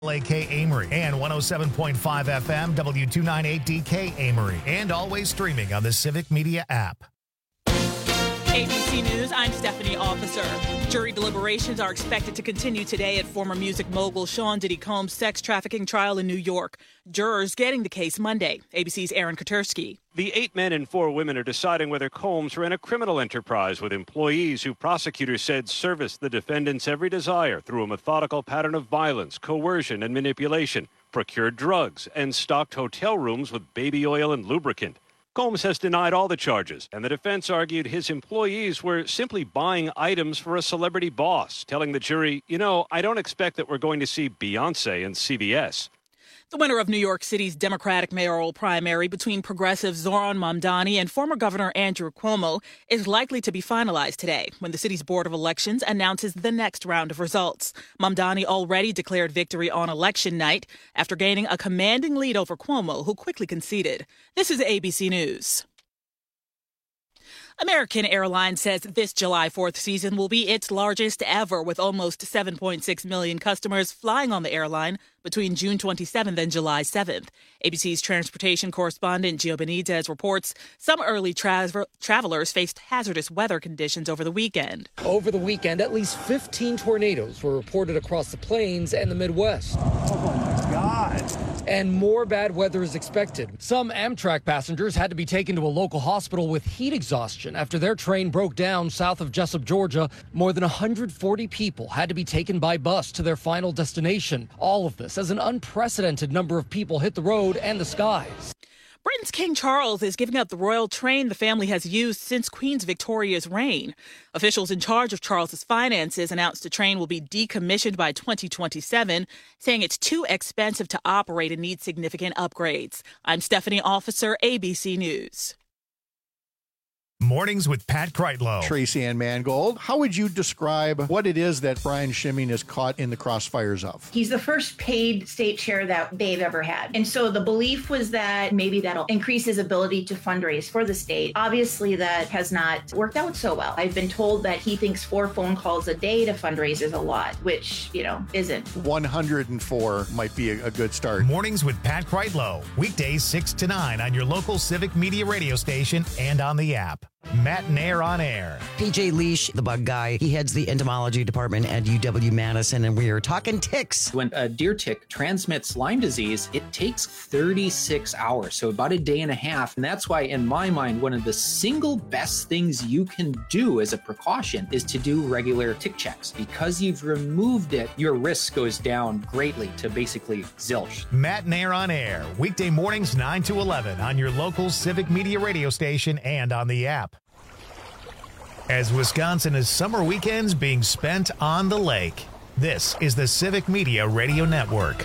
Lake Amory and 107.5 FM W298DK Amory, and always streaming on the Civic Media app. ABC News, I'm Stephanie Officer. Jury deliberations are expected to continue today at former music mogul Sean Diddy Combs' sex trafficking trial in New York. Jurors getting the case Monday. ABC's Aaron Katersky. The 8 men and 4 women are deciding whether Combs ran a criminal enterprise with employees who prosecutors said serviced the defendant's every desire through a methodical pattern of violence, coercion, and manipulation, procured drugs, and stocked hotel rooms with baby oil and lubricant. Combs has denied all the charges, and the defense argued his employees were simply buying items for a celebrity boss, telling the jury, I don't expect that we're going to see Beyonce and CVS. The winner of New York City's Democratic mayoral primary between progressive Zohran Mamdani and former Governor Andrew Cuomo is likely to be finalized today when the city's Board of Elections announces the next round of results. Mamdani already declared victory on election night after gaining a commanding lead over Cuomo, who quickly conceded. This is ABC News. American Airlines says this July 4th season will be its largest ever, with almost 7.6 million customers flying on the airline between June 27th and July 7th. ABC's transportation correspondent Gio Benitez reports some early travelers faced hazardous weather conditions over the weekend. Over the weekend, at least 15 tornadoes were reported across the plains and the Midwest. Oh, my God. And more bad weather is expected. Some Amtrak passengers had to be taken to a local hospital with heat exhaustion after their train broke down south of Jessup, Georgia. More than 140 people had to be taken by bus to their final destination. All of this as an unprecedented number of people hit the road and the skies. Britain's King Charles is giving up the royal train the family has used since Queen Victoria's reign. Officials in charge of Charles's finances announced the train will be decommissioned by 2027, saying it's too expensive to operate and needs significant upgrades. I'm Stephanie Officer, ABC News. Mornings with Pat Kreitlow. Tracy Ann Mangold, how would you describe what it is that Brian Schimming is caught in the crossfires of? He's the first paid state chair that they've ever had. And so the belief was that maybe that'll increase his ability to fundraise for the state. Obviously, that has not worked out so well. I've been told that he thinks 4 phone calls a day to fundraise is a lot, which, isn't. 104 might be a good start. Mornings with Pat Kreitlow. Weekdays 6 to 9 on your local Civic Media radio station and on the app. Matt and Air on Air. PJ Leash, the bug guy, he heads the entomology department at UW-Madison, and we are talking ticks. When a deer tick transmits Lyme disease, it takes 36 hours, so about a day and a half. And that's why, in my mind, one of the single best things you can do as a precaution is to do regular tick checks. Because you've removed it, your risk goes down greatly to basically zilch. Matt and Air on Air. Weekday mornings 9 to 11 on your local Civic Media radio station and on the app. As Wisconsin is summer weekends being spent on the lake, this is the Civic Media Radio Network.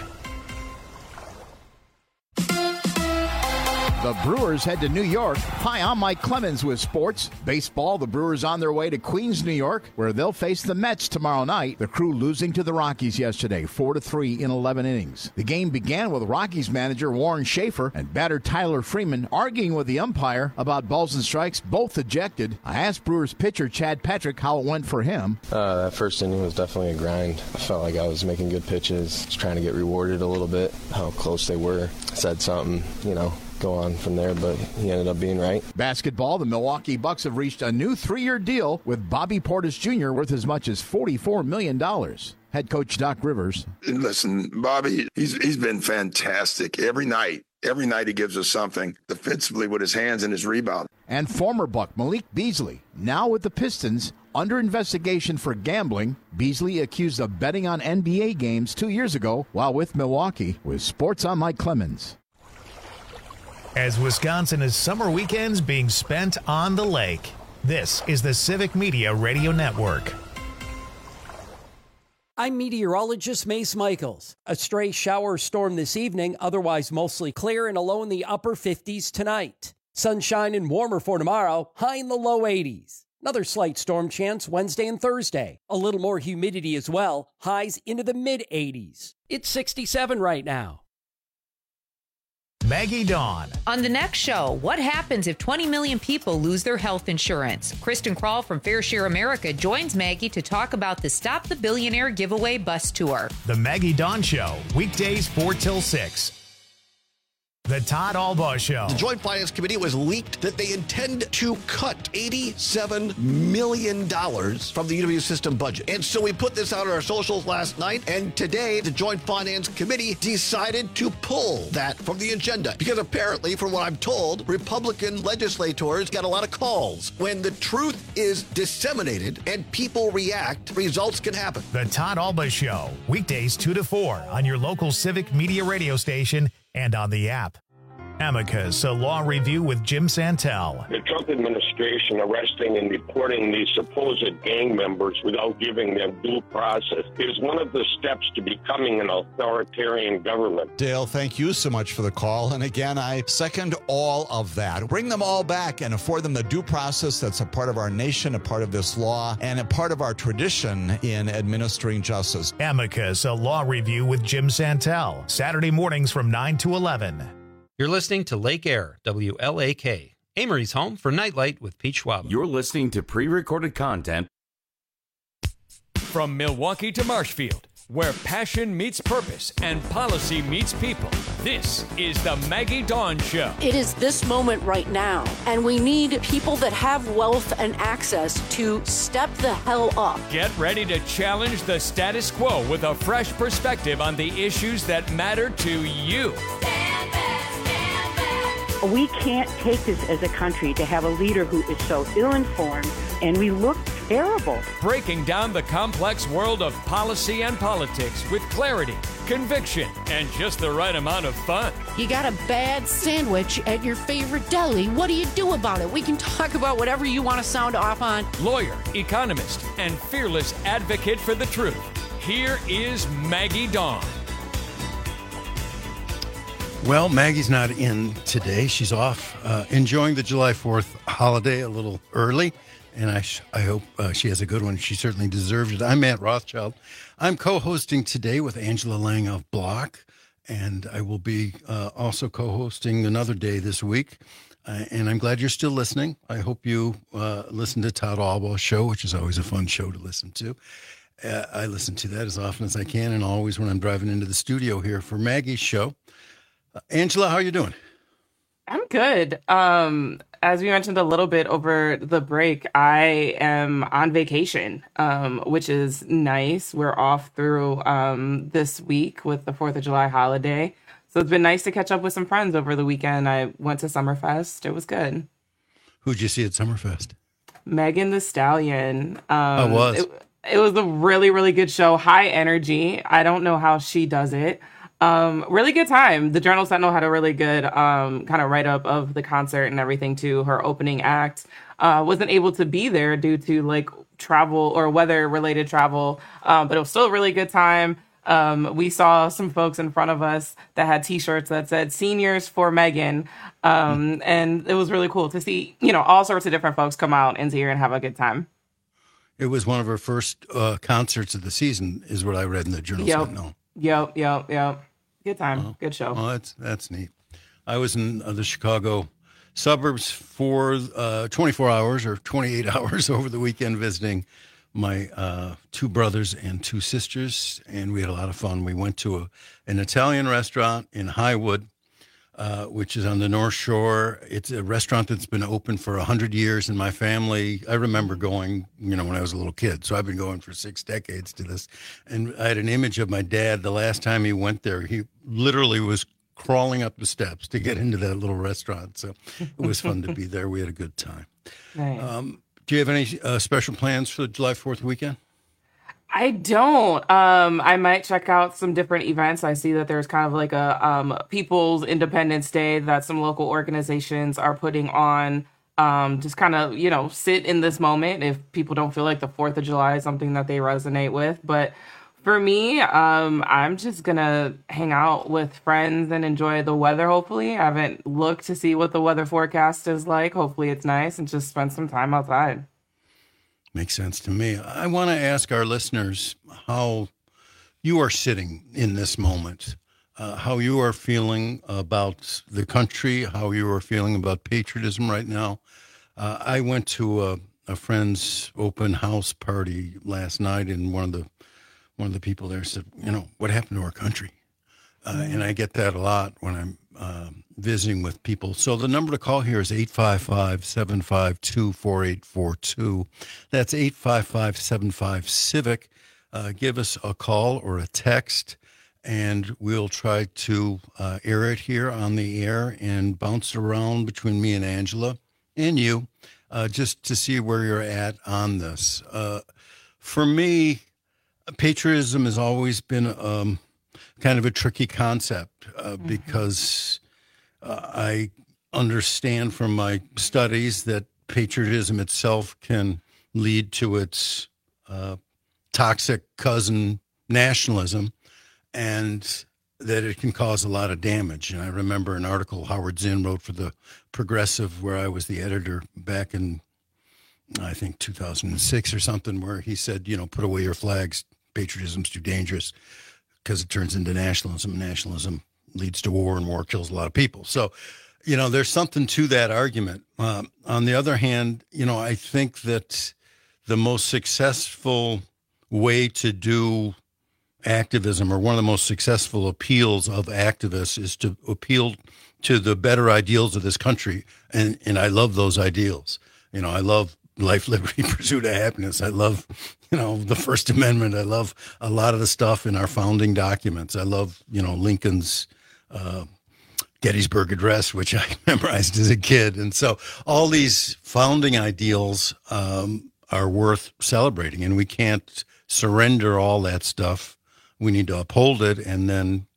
The Brewers head to New York. Hi, I'm Mike Clemens with sports. Baseball, the Brewers on their way to Queens, New York, where they'll face the Mets tomorrow night. The Crew losing to the Rockies yesterday, 4-3 in 11 innings. The game began with Rockies manager Warren Schaefer and batter Tyler Freeman arguing with the umpire about balls and strikes, both ejected. I asked Brewers pitcher Chad Patrick how it went for him. That first inning was definitely a grind. I felt like I was making good pitches, just trying to get rewarded a little bit, how close they were. Said something, go on from there, but he ended up being right. Basketball, the Milwaukee Bucks have reached a new 3-year deal with Bobby Portis Jr. worth as much as $44 million. Head coach Doc Rivers. Listen, Bobby, he's been fantastic every night. Every night he gives us something defensively with his hands and his rebound. And former Buck Malik Beasley, now with the Pistons, under investigation for gambling. Beasley accused of betting on NBA games 2 years ago while with Milwaukee. With sports, I'm Mike Clemens. As Wisconsin is summer weekends being spent on the lake, this is the Civic Media Radio Network. I'm meteorologist Mace Michaels. A stray shower storm this evening, otherwise mostly clear and a low in the upper 50s tonight. Sunshine and warmer for tomorrow, high in the low 80s. Another slight storm chance Wednesday and Thursday. A little more humidity as well, highs into the mid 80s. It's 67 right now. Maggie Dawn. On the next show, what happens if 20 million people lose their health insurance? Kristen Krall from Fair Share America joins Maggie to talk about the Stop the Billionaire giveaway bus tour. The Maggie Dawn Show, weekdays 4 till 6. The Todd Albaugh Show. The Joint Finance Committee was leaked that they intend to cut $87 million from the UW system budget. And so we put this out on our socials last night, and today the Joint Finance Committee decided to pull that from the agenda. Because apparently, from what I'm told, Republican legislators got a lot of calls. When the truth is disseminated and people react, results can happen. The Todd Albaugh Show, weekdays 2 to 4 on your local Civic Media radio station and on the app. Amicus, a law review with Jim Santel. The Trump administration arresting and deporting these supposed gang members without giving them due process is one of the steps to becoming an authoritarian government. Dale, thank you so much for the call. And again, I second all of that. Bring them all back and afford them the due process that's a part of our nation, a part of this law, and a part of our tradition in administering justice. Amicus, a law review with Jim Santel. Saturday mornings from 9 to 11. You're listening to Lake Air, WLAK, Amory's home for Nightlight with Pete Schwab. You're listening to pre-recorded content. From Milwaukee to Marshfield, where passion meets purpose and policy meets people, this is the Maggie Dawn Show. It is this moment right now, and we need people that have wealth and access to step the hell up. Get ready to challenge the status quo with a fresh perspective on the issues that matter to you. We can't take this as a country to have a leader who is so ill-informed, and we look terrible. Breaking down the complex world of policy and politics with clarity, conviction, and just the right amount of fun. You got a bad sandwich at your favorite deli. What do you do about it? We can talk about whatever you want to sound off on. Lawyer, economist, and fearless advocate for the truth. Here is Maggie Dawn. Well, Maggie's not in today. She's off enjoying the July 4th holiday a little early, and I hope she has a good one. She certainly deserved it. I'm Matt Rothschild. I'm co-hosting today with Angela Lang of Block, and I will be also co-hosting another day this week. And I'm glad you're still listening. I hope you listen to Todd Albaugh Show, which is always a fun show to listen to. I listen to that as often as I can, and always when I'm driving into the studio here for Maggie's show. Angela, how are you doing? I'm good. As we mentioned a little bit over the break, I am on vacation, which is nice. We're off through this week with the 4th of July holiday. So it's been nice to catch up with some friends over the weekend. I went to Summerfest. It was good. Who'd you see at Summerfest? Megan Thee Stallion. It was a really, really good show. High energy. I don't know how she does it. Really good time. The Journal Sentinel had a really good kind of write-up of the concert and everything too. Her opening act wasn't able to be there due to like travel or weather-related travel, but it was still a really good time. We saw some folks in front of us that had T-shirts that said "Seniors for Megan," and it was really cool to see, all sorts of different folks come out and here and have a good time. It was one of her first concerts of the season, is what I read in the Journal Sentinel. Yep. Good time. Good show. Well, that's neat. I was in the Chicago suburbs for 24 hours or 28 hours over the weekend visiting my 2 brothers and 2 sisters, and we had a lot of fun. We went to an Italian restaurant in Highwood, which is on the North Shore. It's a restaurant that's been open for 100 years in my family. I remember going, when I was a little kid. So I've been going for 6 decades to this. And I had an image of my dad. The last time he went there, he literally was crawling up the steps to get into that little restaurant. So it was fun to be there. We had a good time. Nice. Do you have any special plans for the July 4th weekend? I don't. I might check out some different events. I see that there's kind of like a People's Independence Day that some local organizations are putting on. Just kind of, sit in this moment if people don't feel like the 4th of July is something that they resonate with. But for me, I'm just going to hang out with friends and enjoy the weather, hopefully. I haven't looked to see what the weather forecast is like. Hopefully it's nice and just spend some time outside. Makes sense to me. I want to ask our listeners how you are sitting in this moment. how you are feeling about the country, how you are feeling about patriotism right now. I went to a friend's open house party last night, and one of the people there said, what happened to our country? And I get that a lot when I'm visiting with people. So the number to call here is 855-752-4842. That's 855-75-CIVIC. Give us a call or a text, and we'll try to air it here on the air and bounce around between me and Angela and you, just to see where you're at on this. For me, patriotism has always been kind of a tricky concept because I understand from my studies that patriotism itself can lead to its toxic cousin nationalism, and that it can cause a lot of damage. And I remember an article Howard Zinn wrote for the Progressive, where I was the editor back in, I think, 2006 or something, where he said, put away your flags. Patriotism's too dangerous because it turns into nationalism. Nationalism leads to war, and war kills a lot of people. So, there's something to that argument. On the other hand, I think that the most successful way to do activism, or one of the most successful appeals of activists, is to appeal to the better ideals of this country. And I love those ideals. I love life, liberty, pursuit of happiness. I love, the First Amendment. I love a lot of the stuff in our founding documents. I love, Lincoln's Gettysburg Address, which I memorized as a kid. And so all these founding ideals are worth celebrating, and we can't surrender all that stuff. We need to uphold it, and then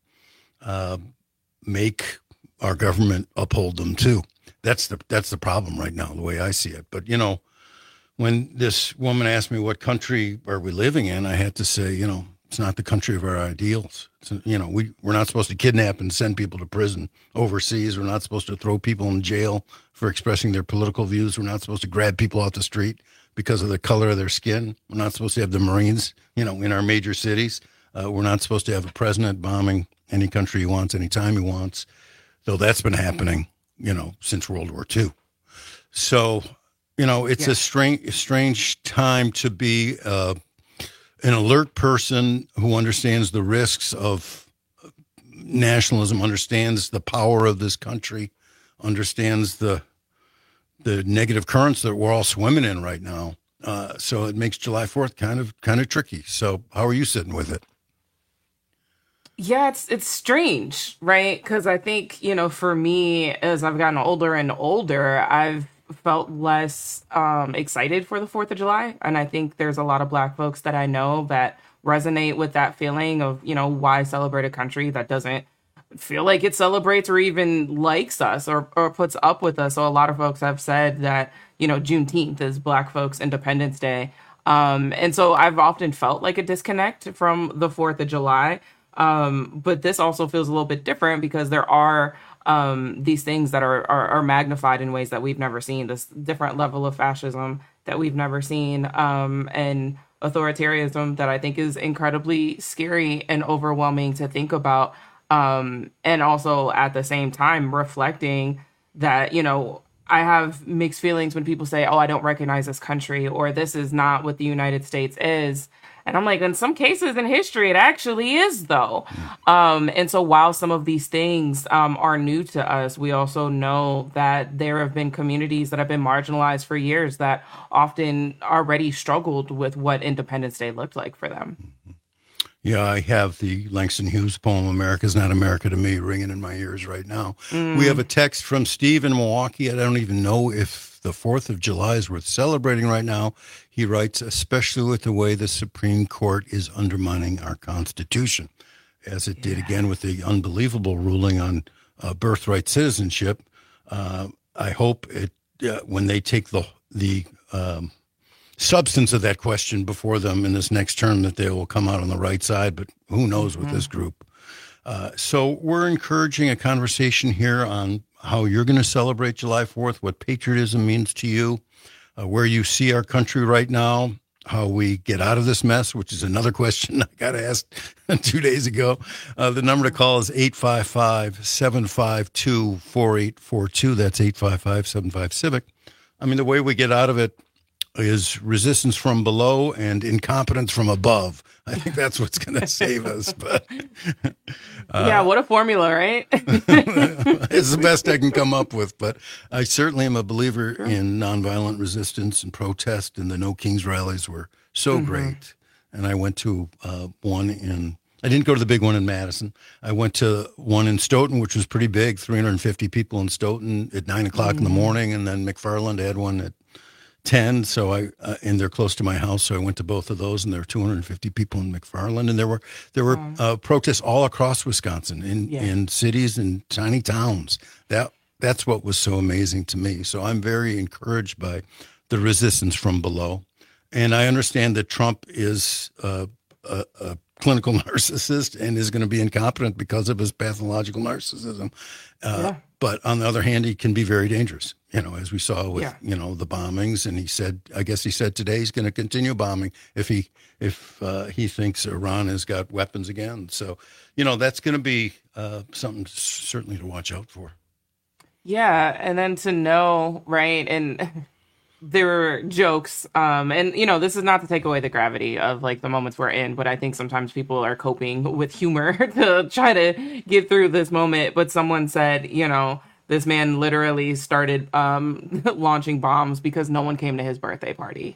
make our government uphold them too. That's the problem right now, the way I see it. But when this woman asked me what country are we living in, I had to say, it's not the country of our ideals. We're not supposed to kidnap and send people to prison overseas. We're not supposed to throw people in jail for expressing their political views. We're not supposed to grab people off the street because of the color of their skin. We're not supposed to have the Marines, in our major cities. We're not supposed to have a president bombing any country he wants, anytime he wants, though that's been happening, since World War II. So, it's a strange time to be an alert person who understands the risks of nationalism, understands the power of this country, understands the negative currents that we're all swimming in right now. So it makes July 4th kind of tricky. So how are you sitting with it? Yeah, it's strange, right? Because I think, for me, as I've gotten older and older, I've felt less excited for the 4th of July. And I think there's a lot of Black folks that I know that resonate with that feeling of, why celebrate a country that doesn't feel like it celebrates or even likes us or puts up with us. So a lot of folks have said that, Juneteenth is Black folks' Independence Day. And so I've often felt like a disconnect from the 4th of July. But this also feels a little bit different because there are these things that are magnified in ways that we've never seen, this different level of fascism that we've never seen, and authoritarianism that I think is incredibly scary and overwhelming to think about. And also at the same time reflecting that, I have mixed feelings when people say, oh, I don't recognize this country, or this is not what the United States is. And I'm like, in some cases in history, it actually is, though. And so while some of these things are new to us, we also know that there have been communities that have been marginalized for years that often already struggled with what Independence Day looked like for them. Yeah, I have the Langston Hughes poem, America's Not America to Me, ringing in my ears right now. We have a text from Steve in Milwaukee. I don't even know if the 4th of July is worth celebrating right now. He writes, especially with the way the Supreme Court is undermining our Constitution, as it did again with the unbelievable ruling on birthright citizenship. I hope when they take the substance of that question before them in this next term, that they will come out on the right side, but who knows with this group. So we're encouraging a conversation here on how you're going to celebrate July 4th, what patriotism means to you, where you see our country right now, how we get out of this mess, which is another question I got asked 2 days ago. The number to call is 855-752-4842. That's 855-75-CIVIC. I mean, the way we get out of it is resistance from below and incompetence from above. I think that's what's going to save us. But yeah, what a formula, right? It's the best I can come up with. But I certainly am a believer in nonviolent resistance and protest, and the No Kings rallies were so great. And I went to one I didn't go to the big one in Madison. I went to one in Stoughton, which was pretty big, 350 people in Stoughton at 9 o'clock in the morning. And then McFarland had one at 10, so and they're close to my house, so I went to both of those, and there were 250 people in McFarland, and there were protests all across Wisconsin in cities and tiny towns. That's what was so amazing to me. So I'm very encouraged by the resistance from below, and I understand that Trump is a clinical narcissist and is going to be incompetent because of his pathological narcissism. But on the other hand, he can be very dangerous, as we saw with, the bombings. And I guess he said today he's going to continue bombing if he thinks Iran has got weapons again. So, that's going to be something certainly to watch out for. Yeah. And then to know, right. And there were jokes, and this is not to take away the gravity of like the moments we're in, but I think sometimes people are coping with humor to try to get through this moment. But someone said, this man literally started launching bombs because no one came to his birthday party.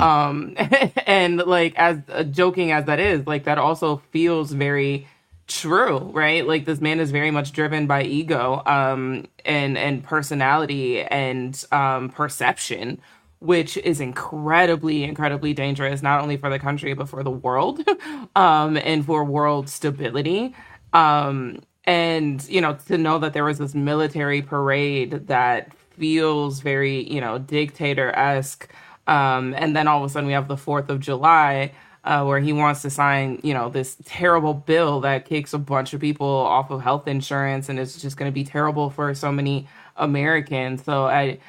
And like, as joking as that is, like that also feels very true, right? Like this man is very much driven by ego, and personality and perception, which is incredibly, incredibly dangerous, not only for the country, but for the world, and for world stability. And, to know that there was this military parade that feels very, dictator-esque. And then all of a sudden we have the 4th of July, where he wants to sign, this terrible bill that kicks a bunch of people off of health insurance, and it's just going to be terrible for so many Americans. So I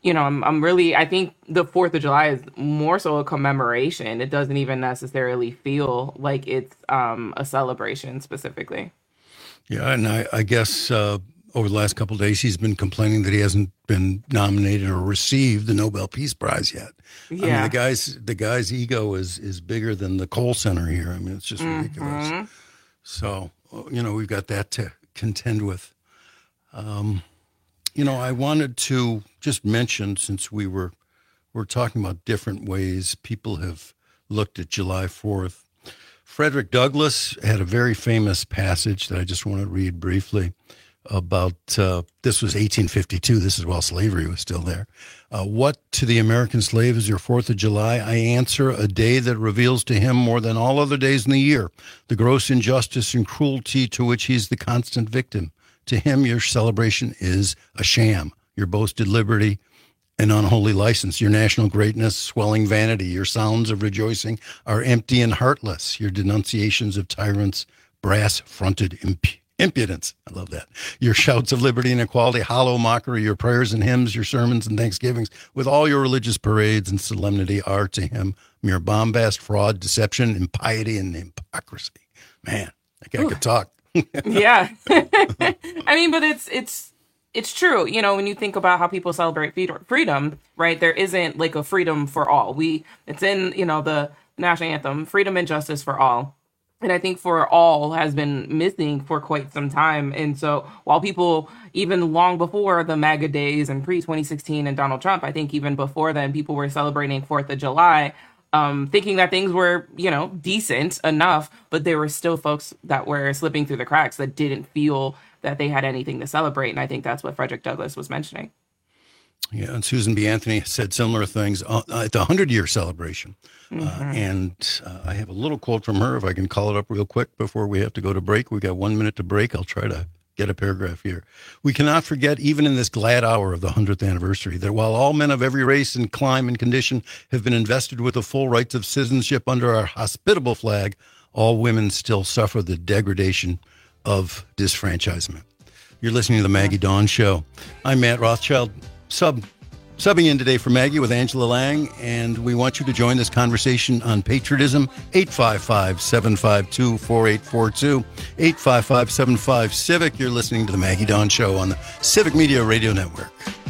think the 4th of July is more so a commemoration. It doesn't even necessarily feel like it's a celebration specifically. Yeah, and I guess over the last couple of days, he's been complaining that he hasn't been nominated or received the Nobel Peace Prize yet. Yeah. I mean, the guy's ego is bigger than the Kohl Center here. I mean, it's just ridiculous. So, we've got that to contend with. I wanted to just mention, since we're talking about different ways people have looked at July 4th, Frederick Douglass had a very famous passage that I just want to read briefly about, this was 1852. This is while slavery was still there. What to the American slave is your 4th of July? I answer, a day that reveals to him more than all other days in the year the gross injustice and cruelty to which he's the constant victim. To him, your celebration is a sham. Your boasted liberty, an unholy license. Your national greatness, swelling vanity. Your sounds of rejoicing are empty and heartless. Your denunciations of tyrants, brass-fronted impudence. I love that. Your shouts of liberty and equality, hollow mockery. Your prayers and hymns, your sermons and thanksgivings, with all your religious parades and solemnity, are to him mere bombast, fraud, deception, impiety, and hypocrisy. Man, that guy could talk. Yeah. I mean, but it's true. When you think about how people celebrate freedom, right? There isn't like a freedom for all. It's in, the national anthem, freedom and justice for all. And I think for all has been missing for quite some time. And so while people, even long before the MAGA days and pre-2016 and Donald Trump, I think even before then, people were celebrating 4th of July, thinking that things were, decent enough, but there were still folks that were slipping through the cracks that didn't feel that they had anything to celebrate. And I think that's what Frederick Douglass was mentioning. Yeah, and Susan B. Anthony said similar things at the 100-year celebration. And I have a little quote from her, if I can call it up real quick before we have to go to break. We got 1 minute to break. I'll try to get a paragraph here. We cannot forget, even in this glad hour of the 100th anniversary, that while all men of every race and clime and condition have been invested with the full rights of citizenship under our hospitable flag, all women still suffer the degradation of disfranchisement. You're listening to the Maggie Dawn Show. I'm Matt Rothschild. Subbing in today for Maggie with Angela Lang, and we want you to join this conversation on patriotism. 855-752-4842, 855-75-CIVIC. You're listening to the Maggie Dawn Show on the Civic Media Radio Network.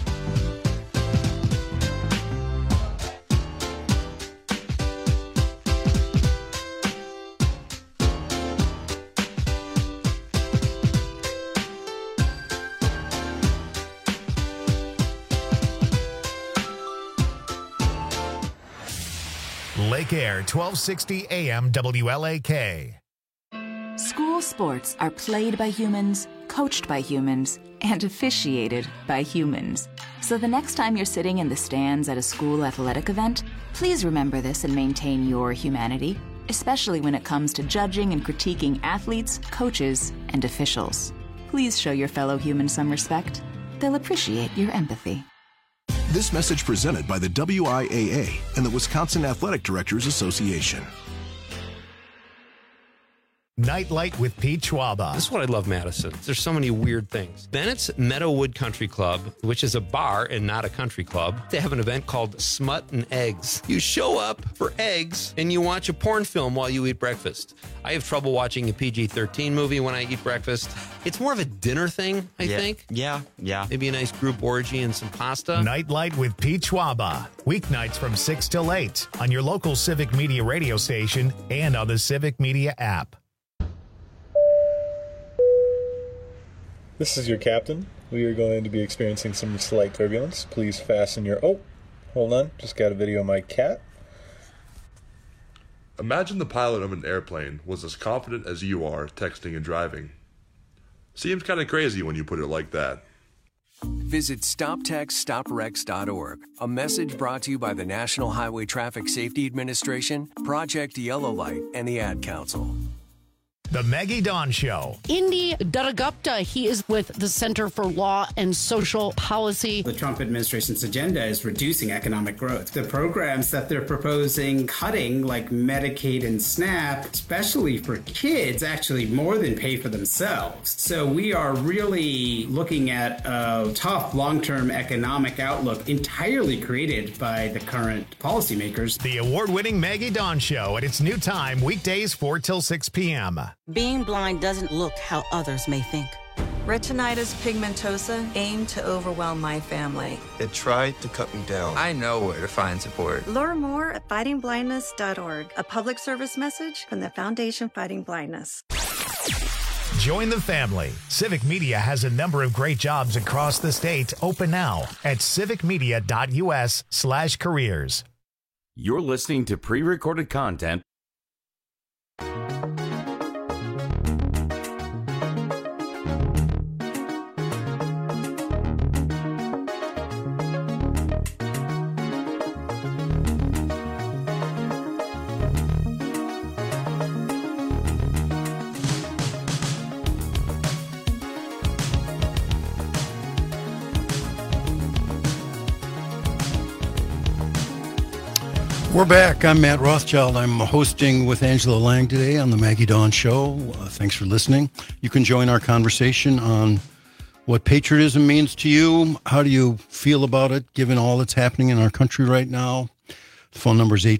Lake Air, 1260 AM WLAK. School sports are played by humans, coached by humans, and officiated by humans. So the next time you're sitting in the stands at a school athletic event, please remember this and maintain your humanity, especially when it comes to judging and critiquing athletes, coaches, and officials. Please show your fellow humans some respect. They'll appreciate your empathy. This message presented by the WIAA and the Wisconsin Athletic Directors Association. Nightlight with Pete Schwaba. This is what I love, Madison. There's so many weird things. Bennett's Meadowood Country Club, which is a bar and not a country club, they have an event called Smut and Eggs. You show up for eggs and you watch a porn film while you eat breakfast. I have trouble watching a PG-13 movie when I eat breakfast. It's more of a dinner thing, I think. Yeah. Maybe a nice group orgy and some pasta. Nightlight with Pete Schwaba. Weeknights from 6 till 8 on your local Civic Media radio station and on the Civic Media app. This is your captain. We are going to be experiencing some slight turbulence. Please fasten your... Oh, hold on. Just got a video of my cat. Imagine the pilot of an airplane was as confident as you are texting and driving. Seems kind of crazy when you put it like that. Visit StopTextStopWrecks.org. A message brought to you by the National Highway Traffic Safety Administration, Project Yellow Light, and the Ad Council. The Maggie Dawn Show. Indy Dadagupta, he is with the Center for Law and Social Policy. The Trump administration's agenda is reducing economic growth. The programs that they're proposing cutting, like Medicaid and SNAP, especially for kids, actually more than pay for themselves. So we are really looking at a tough long-term economic outlook entirely created by the current policymakers. The award-winning Maggie Dawn Show at its new time, weekdays 4 till 6 p.m. Being blind doesn't look how others may think. Retinitis pigmentosa aimed to overwhelm my family. It tried to cut me down. I know where to find support. Learn more at fightingblindness.org, a public service message from the Foundation Fighting Blindness. Join the family. Civic Media has a number of great jobs across the state open now at civicmedia.us/careers. You're listening to pre-recorded content. We're back. I'm Matt Rothschild. I'm hosting with Angela Lang today on the Maggie Dawn Show. Thanks for listening. You can join our conversation on what patriotism means to you. How do you feel about it, given all that's happening in our country right now? The phone number is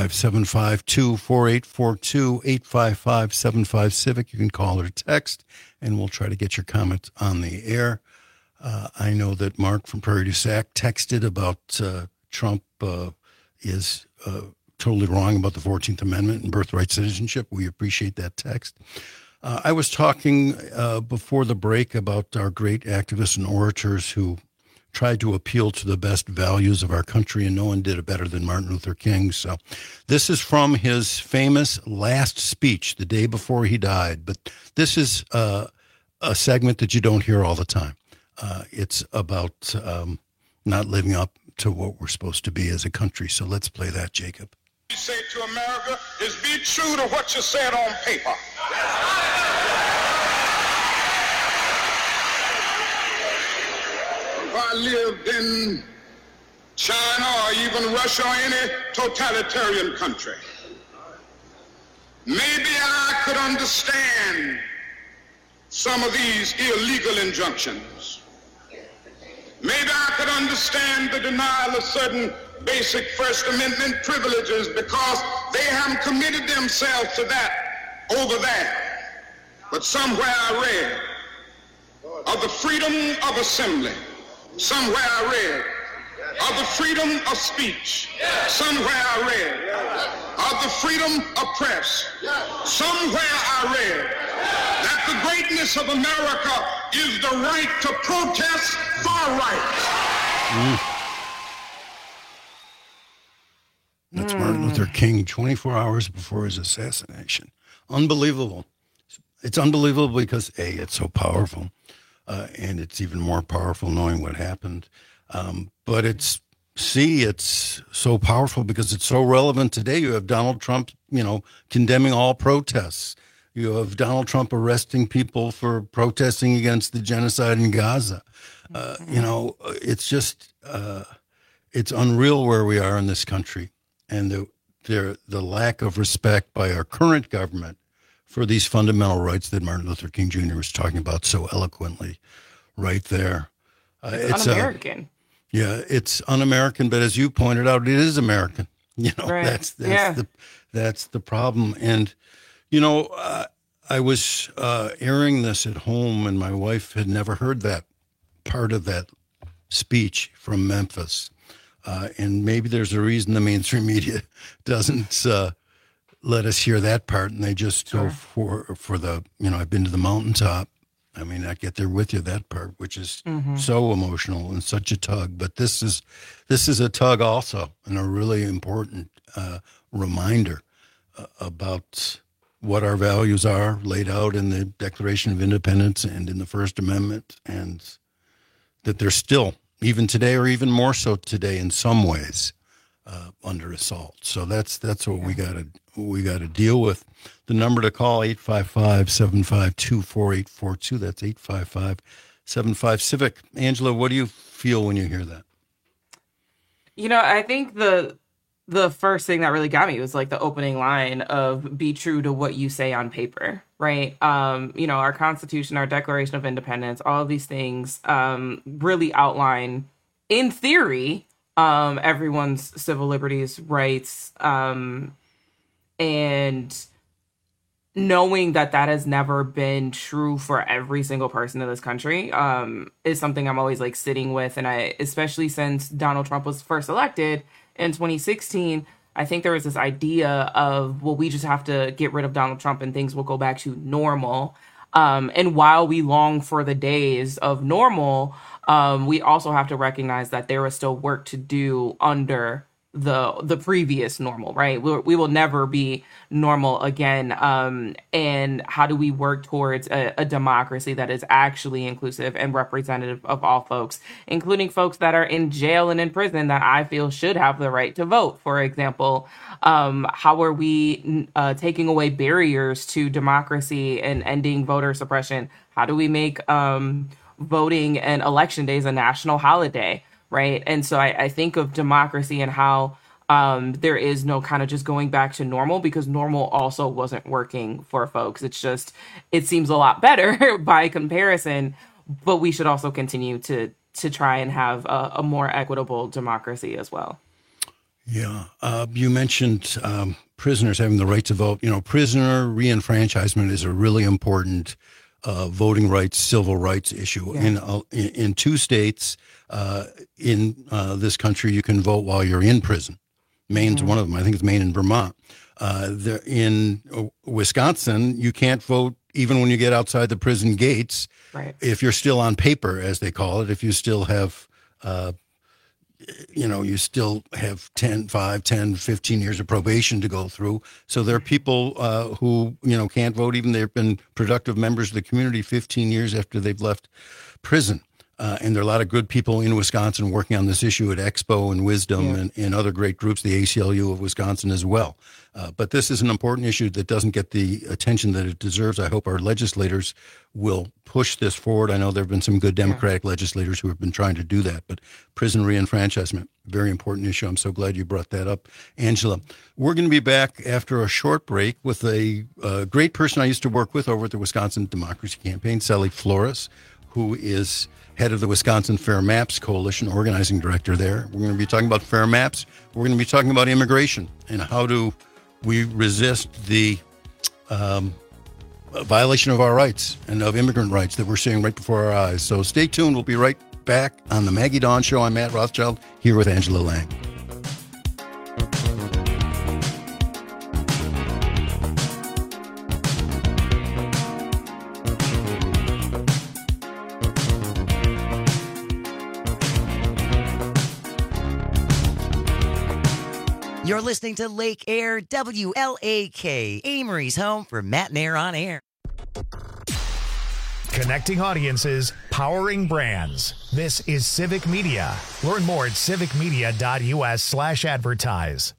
855-752-4842, 855-75-CIVIC. You can call or text, and we'll try to get your comment on the air. I know that Mark from Prairie du Sac texted about Trump is totally wrong about the 14th Amendment and birthright citizenship. We appreciate that text. I was talking before the break about our great activists and orators who tried to appeal to the best values of our country, and no one did it better than Martin Luther King. So this is from his famous last speech the day before he died. But this is a segment that you don't hear all the time. It's about not living up to what we're supposed to be as a country. So let's play that, Jacob. You say to America is be true to what you said on paper. If I lived in China or even Russia or any totalitarian country, maybe I could understand some of these illegal injunctions. Maybe I could understand the denial of certain basic First Amendment privileges because they haven't committed themselves to that over there. But somewhere I read of the freedom of assembly. Somewhere I read of the freedom of speech. Somewhere I read of the freedom of press. Somewhere I read that the greatness of America is the right to protest for rights. That's Martin Luther King 24 hours before his assassination. Unbelievable. It's unbelievable because, A, it's so powerful, and it's even more powerful knowing what happened. But it's so powerful because it's so relevant today. You have Donald Trump, condemning all protests. You have Donald Trump arresting people for protesting against the genocide in Gaza. It's just, it's unreal where we are in this country. And the lack of respect by our current government for these fundamental rights that Martin Luther King Jr. was talking about so eloquently right there. It's un-American. It's un-American, but as you pointed out, it is American. Right. That's the problem. And, I was airing this at home, and my wife had never heard that part of that speech from Memphis. And maybe there's a reason the mainstream media doesn't let us hear that part, and they just go for the, I've been to the mountaintop. I mean, I get there with you, that part, which is so emotional and such a tug. But this is a tug also, and a really important reminder about what our values are laid out in the Declaration of Independence and in the First Amendment, and that they're still, even today, or even more so today in some ways, under assault. So that's what we got to deal with. The number to call, 855-752-4842. That's 855-75-CIVIC. Angela, what do you feel when you hear that? I think the first thing that really got me was like the opening line of "be true to what you say on paper," right? Our Constitution, our Declaration of Independence, all of these things really outline, in theory, everyone's civil liberties, rights, and knowing that has never been true for every single person in this country is something I'm always like sitting with. And especially since Donald Trump was first elected in 2016, I think there was this idea of, well, we just have to get rid of Donald Trump and things will go back to normal. And while we long for the days of normal, we also have to recognize that there is still work to do under the previous normal, right? We will never be normal again. And how do we work towards a democracy that is actually inclusive and representative of all folks, including folks that are in jail and in prison that I feel should have the right to vote, for example? How are we taking away barriers to democracy and ending voter suppression? How do we make voting and election days a national holiday? Right. And so I think of democracy and how there is no kind of just going back to normal, because normal also wasn't working for folks. It's just, it seems a lot better by comparison, but we should also continue to try and have a more equitable democracy as well. Yeah. You mentioned prisoners having the right to vote. Prisoner reenfranchisement is a really important voting rights, civil rights issue. Yeah. In two states in this country, you can vote while you're in prison. Maine's one of them. I think it's Maine and Vermont. In Wisconsin, you can't vote even when you get outside the prison gates, right, if you're still on paper, as they call it, if you still have you still have 10, 15 years of probation to go through. So there are people who, can't vote, even they've been productive members of the community 15 years after they've left prison. And there are a lot of good people in Wisconsin working on this issue at Expo and Wisdom and other great groups, the ACLU of Wisconsin as well. But this is an important issue that doesn't get the attention that it deserves. I hope our legislators will push this forward. I know there have been some good Democratic legislators who have been trying to do that, but prison reenfranchisement, very important issue. I'm so glad you brought that up, Angela. We're going to be back after a short break with a great person I used to work with over at the Wisconsin Democracy Campaign, Sally Flores, who is head of the Wisconsin Fair Maps Coalition, organizing director there. We're going to be talking about fair maps. We're going to be talking about immigration and how do we resist the violation of our rights and of immigrant rights that we're seeing right before our eyes. So stay tuned. We'll be right back on the Maggie Dawn Show. I'm Matt Rothschild here with Angela Lang. You're listening to Lake Air WLAK, Amory's home for Matt and Air on Air. Connecting audiences, powering brands. This is Civic Media. Learn more at civicmedia.us/advertise.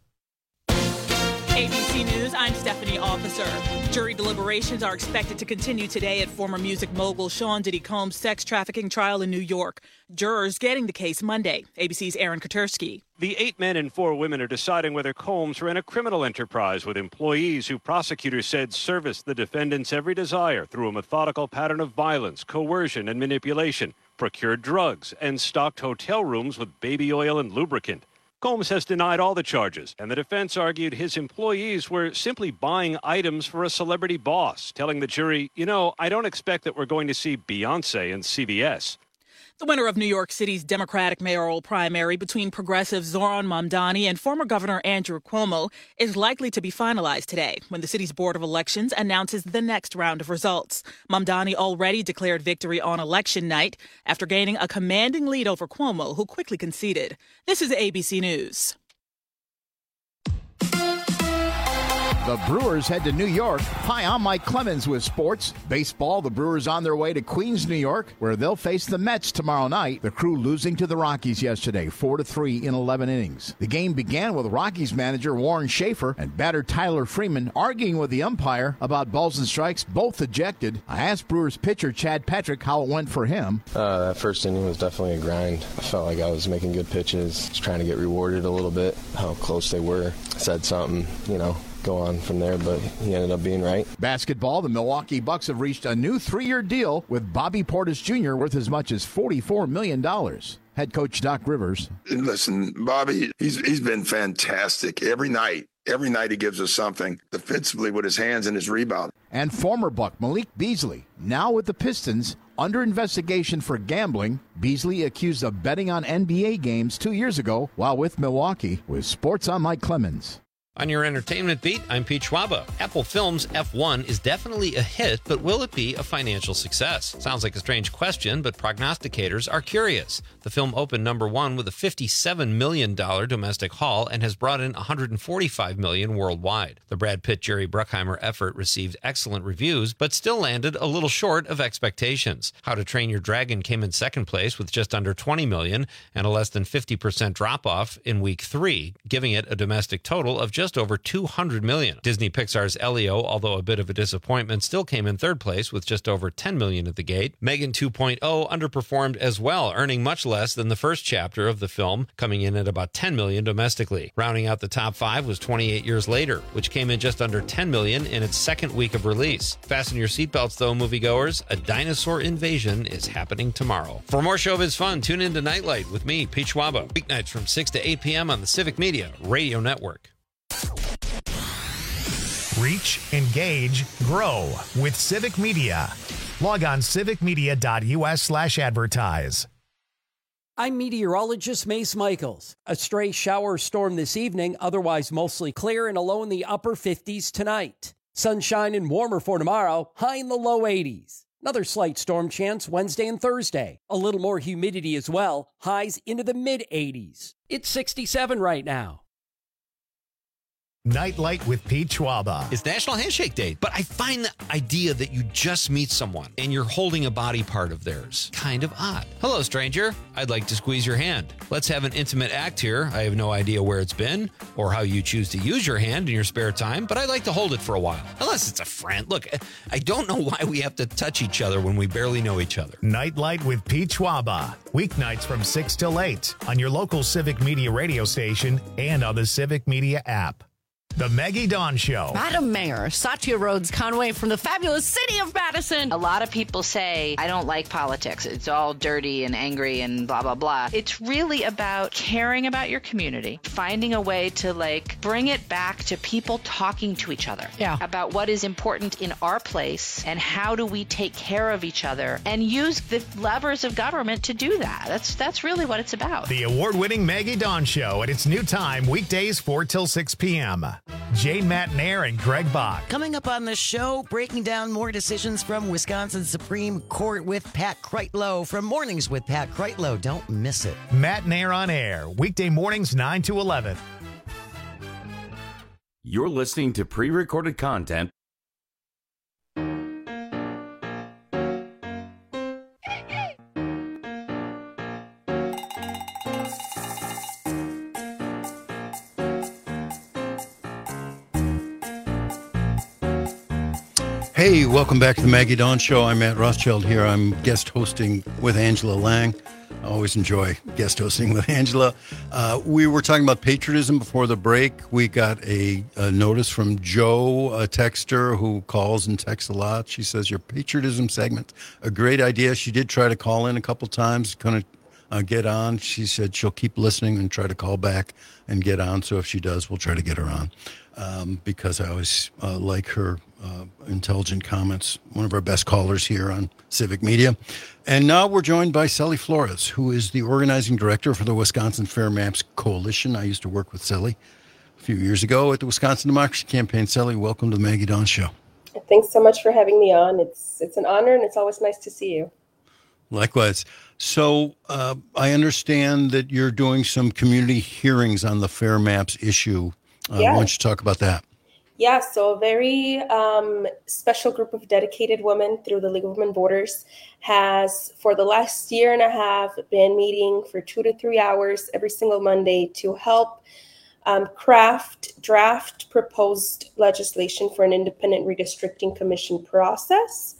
ABC News, I'm Stephanie Officer. Jury deliberations are expected to continue today at former music mogul Sean Diddy Combs' sex trafficking trial in New York. Jurors getting the case Monday. ABC's Aaron Katersky. The 8 men and 4 women are deciding whether Combs ran a criminal enterprise with employees who prosecutors said serviced the defendant's every desire through a methodical pattern of violence, coercion, and manipulation, procured drugs, and stocked hotel rooms with baby oil and lubricant. Combs has denied all the charges, and the defense argued his employees were simply buying items for a celebrity boss, telling the jury, I don't expect that we're going to see Beyonce and CVS. The winner of New York City's Democratic mayoral primary between progressive Zoran Mamdani and former Governor Andrew Cuomo is likely to be finalized today when the city's Board of Elections announces the next round of results. Mamdani already declared victory on election night after gaining a commanding lead over Cuomo, who quickly conceded. This is ABC News. The Brewers head to New York. Hi, I'm Mike Clemens with sports. Baseball, the Brewers on their way to Queens, New York, where they'll face the Mets tomorrow night. The Crew losing to the Rockies yesterday, 4-3 in 11 innings. The game began with Rockies manager Warren Schaefer and batter Tyler Freeman arguing with the umpire about balls and strikes, both ejected. I asked Brewers pitcher Chad Patrick how it went for him. That first inning was definitely a grind. I felt like I was making good pitches, just trying to get rewarded a little bit, how close they were. Said something, go on from there, but he ended up being right. Basketball, the Milwaukee Bucks have reached a new 3-year deal with Bobby Portis Jr. worth as much as $44 million. Head coach Doc Rivers. Listen, Bobby, he's been fantastic every night. Every night he gives us something defensively with his hands and his rebound. And former Buck Malik Beasley, now with the Pistons, under investigation for gambling. Beasley accused of betting on NBA games 2 years ago while with Milwaukee. With sports, I'm Mike Clemens. On your entertainment beat, I'm Pete Schwaba. Apple Films' F1 is definitely a hit, but will it be a financial success? Sounds like a strange question, but prognosticators are curious. The film opened number 1 with a $57 million domestic haul and has brought in $145 million worldwide. The Brad Pitt-Jerry Bruckheimer effort received excellent reviews, but still landed a little short of expectations. How to Train Your Dragon came in second place with just under $20 million and a less than 50% drop-off in week 3, giving it a domestic total of just over $200 million. Disney Pixar's Elio, although a bit of a disappointment, still came in third place with just over $10 million at the gate. Megan 2.0 underperformed as well, earning much less than the first chapter of the film, coming in at about $10 million domestically. Rounding out the top 5 was 28 Years Later, which came in just under $10 million in its second week of release. Fasten your seatbelts though, moviegoers. A dinosaur invasion is happening tomorrow. For more showbiz fun, tune in to Nightlight with me, Pete Schwaba, weeknights from 6 to 8 p.m. on the Civic Media Radio Network. Reach, engage, grow with Civic Media. Log on civicmedia.us/advertise. I'm meteorologist Mace Michaels. A stray shower storm this evening, otherwise mostly clear and a low in the upper 50s tonight. Sunshine and warmer for tomorrow, high in the low 80s. Another slight storm chance Wednesday and Thursday. A little more humidity as well, highs into the mid-80s. It's 67 right now. Nightlight with Pete Schwaba. It's National Handshake Day, but I find the idea that you just meet someone and you're holding a body part of theirs kind of odd. Hello, stranger. I'd like to squeeze your hand. Let's have an intimate act here. I have no idea where it's been or how you choose to use your hand in your spare time, but I'd like to hold it for a while. Unless it's a friend. Look, I don't know why we have to touch each other when we barely know each other. Nightlight with Pete Schwaba. Weeknights from 6 till 8 on your local Civic Media radio station and on the Civic Media app. The Maggie Dawn Show. Madam Mayor, Satya Rhodes Conway from the fabulous city of Madison. A lot of people say, I don't like politics. It's all dirty and angry and blah, blah, blah. It's really about caring about your community, finding a way to bring it back to people talking to each other about what is important in our place and how do we take care of each other and use the levers of government to do that. That's really what it's about. The award-winning Maggie Dawn Show at its new time, weekdays 4 till 6 p.m. Jane Matnair and Greg Bach. Coming up on the show, breaking down more decisions from Wisconsin Supreme Court with Pat Kreitlow from Mornings with Pat Kreitlow. Don't miss it. Matnair on air, weekday mornings 9 to 11. You're listening to pre-recorded content. Hey, welcome back to the Maggie Dawn Show. I'm Matt Rothschild here. I'm guest hosting with Angela Lang. I always enjoy guest hosting with Angela. We were talking about patriotism before the break. We got a notice from Joe, a texter who calls and texts a lot. She says, your patriotism segment, a great idea. She did try to call in a couple times, couldn't get on. She said she'll keep listening and try to call back and get on. So if she does, we'll try to get her on because I always like her intelligent comments. One of our best callers here on Civic Media. And now we're joined by Sally Flores, who is the organizing director for the Wisconsin Fair Maps Coalition. I used to work with Sally a few years ago at the Wisconsin Democracy Campaign. Sally, welcome to the Maggie Dawn Show. Thanks so much for having me on. It's an honor, and it's always nice to see you. Likewise. So I understand that you're doing some community hearings on the Fair Maps issue. Why don't you talk about that? Yeah, so a very special group of dedicated women through the League of Women Voters has, for the last year and a half, been meeting for 2 to 3 hours every single Monday to help draft proposed legislation for an independent redistricting commission process.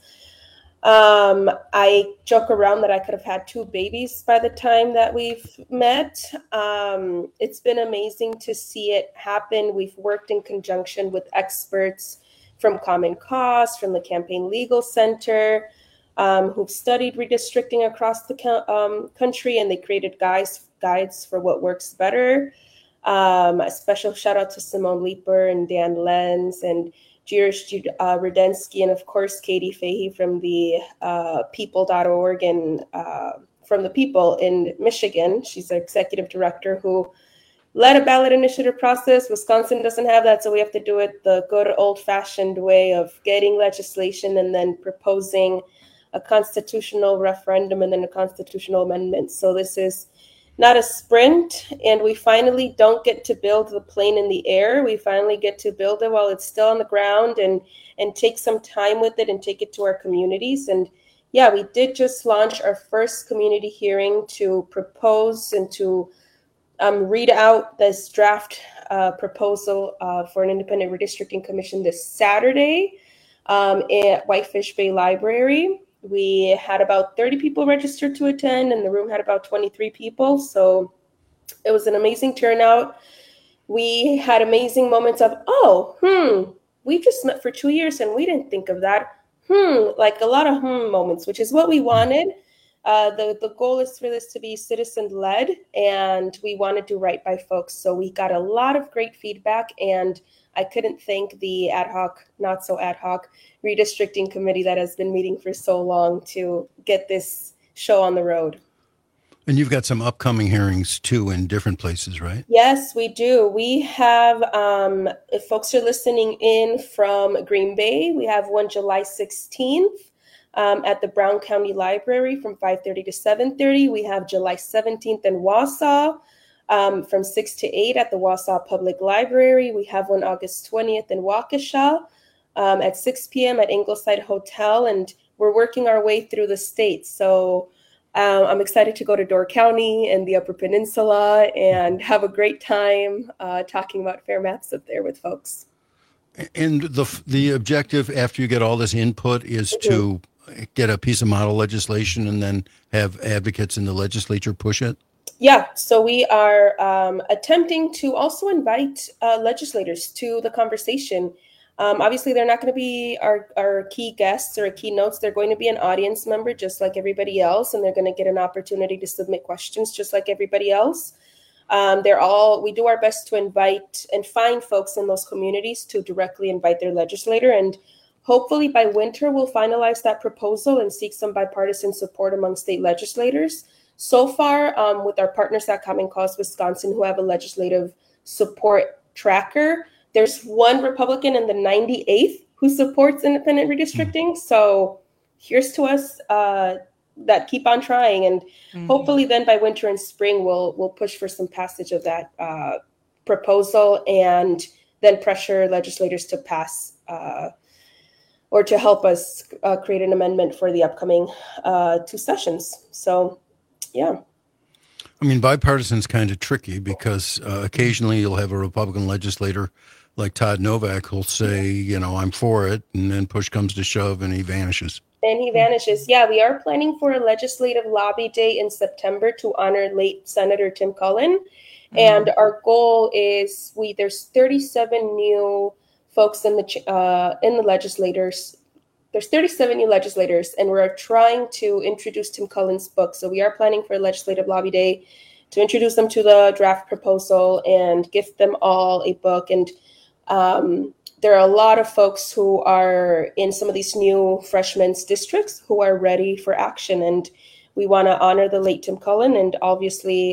I joke around that I could have had 2 babies by the time that we've met. It's been amazing to see it happen. We've worked in conjunction with experts from Common Cause, from the Campaign Legal Center, who've studied redistricting across the country, and they created guides for what works better. A special shout out to Simone Leeper and Dan Lenz and Jirish Rudensky, and of course, Katie Fahey from the people.org and from the People in Michigan. She's the executive director who led a ballot initiative process. Wisconsin doesn't have that, so we have to do it the good old-fashioned way of getting legislation and then proposing a constitutional referendum and then a constitutional amendment. So this is not a sprint, and we finally don't get to build the plane in the air. We finally get to build it while it's still on the ground and take some time with it and take it to our communities. And yeah, we did just launch our first community hearing to propose and to read out this draft proposal for an independent redistricting commission this Saturday at Whitefish Bay Library. We had about 30 people registered to attend, and the room had about 23 people. So it was an amazing turnout. We had amazing moments of, we just met for 2 years and we didn't think of that. Like a lot of moments, which is what we wanted. The goal is for this to be citizen-led, and we want to do right by folks. So we got a lot of great feedback, and I couldn't thank the ad hoc, not so ad hoc, redistricting committee that has been meeting for so long to get this show on the road. And you've got some upcoming hearings, too, in different places, right? Yes, we do. We have, if folks are listening in from Green Bay, we have one July 16th at the Brown County Library from 5:30 to 7:30. We have July 17th in Wausau. From 6 to 8 at the Wausau Public Library. We have one August 20th in Waukesha at 6 p.m. at Ingleside Hotel, and we're working our way through the state. So I'm excited to go to Door County and the Upper Peninsula and have a great time talking about fair maps up there with folks. And the objective after you get all this input is to get a piece of model legislation and then have advocates in the legislature push it? Yeah, so we are attempting to also invite legislators to the conversation. Obviously, they're not going to be our key guests or keynotes. They're going to be an audience member just like everybody else, and they're going to get an opportunity to submit questions just like everybody else. We do our best to invite and find folks in those communities to directly invite their legislator. And hopefully by winter, we'll finalize that proposal and seek some bipartisan support among state legislators. So far, with our partners at Common Cause Wisconsin, who have a legislative support tracker, there's one Republican in the 98th who supports independent redistricting. So here's to us that keep on trying. And hopefully then by winter and spring, we'll push for some passage of that proposal and then pressure legislators to pass or to help us create an amendment for the upcoming 2 sessions. So, yeah. I mean, bipartisan is kind of tricky because occasionally you'll have a Republican legislator like Todd Novak who'll say, I'm for it, and then push comes to shove and he vanishes. And he vanishes. Yeah, we are planning for a legislative lobby day in September to honor late Senator Tim Cullen. And our goal is there's 37 new folks in the legislators. There's 37 new legislators, and we're trying to introduce Tim Cullen's book. So we are planning for a legislative lobby day to introduce them to the draft proposal and gift them all a book. And there are a lot of folks who are in some of these new freshmen's districts who are ready for action. And we want to honor the late Tim Cullen and obviously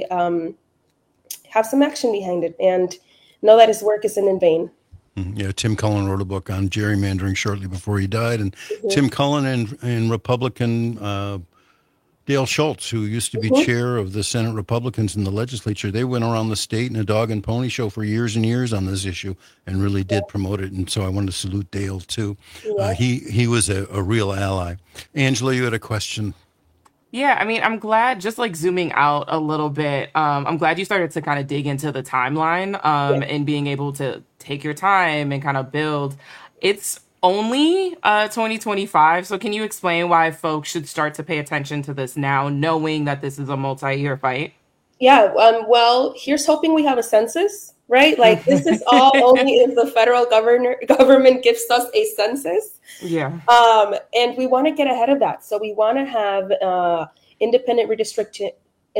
have some action behind it and know that his work isn't in vain. Yeah, Tim Cullen wrote a book on gerrymandering shortly before he died. And Tim Cullen and Republican Dale Schultz, who used to be chair of the Senate Republicans in the legislature, they went around the state in a dog and pony show for years and years on this issue and really did promote it. And so I wanted to salute Dale, too. He was a real ally. Angela, you had a question. Yeah, I mean, I'm glad, just like zooming out a little bit, I'm glad you started to kind of dig into the timeline and being able to take your time and kind of build. It's only 2025. So can you explain why folks should start to pay attention to this now, knowing that this is a multi-year fight? Yeah, well, here's hoping we have a census, right? Like this is all only if the federal government gives us a census. Yeah. And we want to get ahead of that. So we want to have an independent redistricting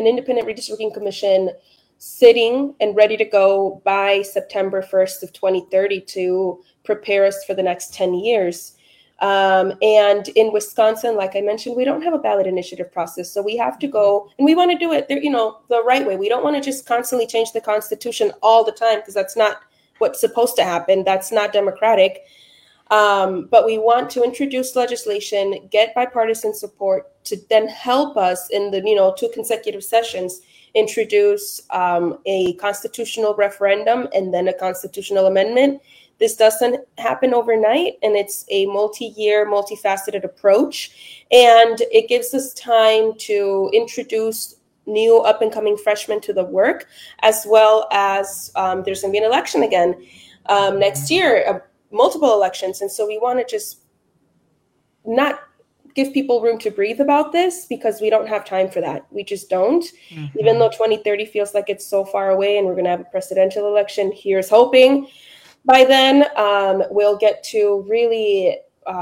commission sitting and ready to go by September 1st of 2030 to prepare us for the next 10 years. And in Wisconsin, like I mentioned, we don't have a ballot initiative process. So we have to go and we want to do it, the right way. We don't want to just constantly change the Constitution all the time because that's not what's supposed to happen. That's not democratic. But we want to introduce legislation, get bipartisan support to then help us in the 2 consecutive sessions introduce a constitutional referendum and then a constitutional amendment. This doesn't happen overnight, and it's a multi-year, multifaceted approach. And it gives us time to introduce new up-and-coming freshmen to the work, as well as there's going to be an election again next year, multiple elections. And so we want to just not give people room to breathe about this because we don't have time for that. We just don't. Even though 2030 feels like it's so far away and we're going to have a presidential election, here's hoping. By then, we'll get to really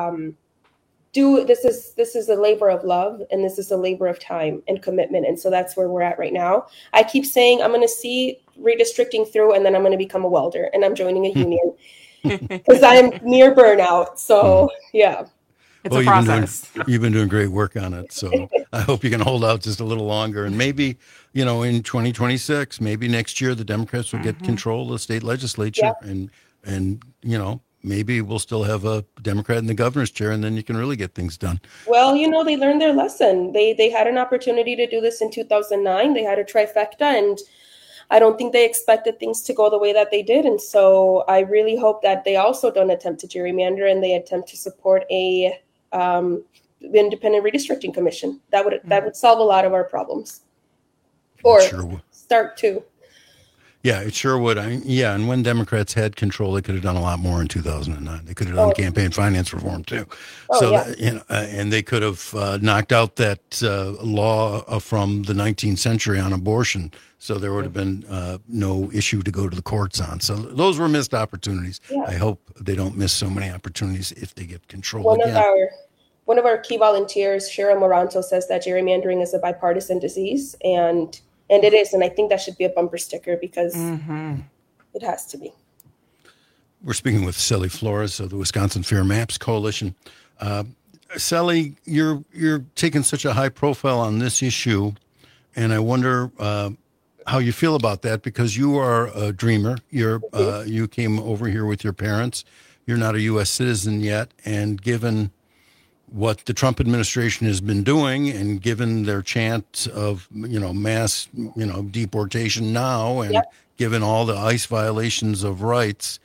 this is a labor of love, and this is a labor of time and commitment. And so that's where we're at right now. I keep saying I'm going to see redistricting through, and then I'm going to become a welder, and I'm joining a union because I'm near burnout. So, yeah. It's a process. You've been doing great work on it. So I hope you can hold out just a little longer. And maybe, in 2026, maybe next year, the Democrats will get control of the state legislature. Yeah. And maybe we'll still have a Democrat in the governor's chair, and then you can really get things done. Well, they learned their lesson. They had an opportunity to do this in 2009. They had a trifecta, and I don't think they expected things to go the way that they did. And so I really hope that they also don't attempt to gerrymander and they attempt to support a independent redistricting commission. That would solve a lot of our problems, or start to. Yeah, it sure would. And when Democrats had control, they could have done a lot more in 2009. They could have done campaign finance reform too. And they could have knocked out that law from the 19th century on abortion. So there would have been no issue to go to the courts on. So those were missed opportunities. Yeah. I hope they don't miss so many opportunities if they get control again. One of our key volunteers, Cheryl Moranto, says that gerrymandering is a bipartisan disease, and it is. And I think that should be a bumper sticker because it has to be. We're speaking with Celly Flores of the Wisconsin Fair Maps Coalition. Celly, you're taking such a high profile on this issue, and I wonder how you feel about that, because you are a dreamer. You came over here with your parents. You're not a U.S. citizen yet, and given what the Trump administration has been doing, and given their chant of mass deportation now, and given all the ICE violations of rights,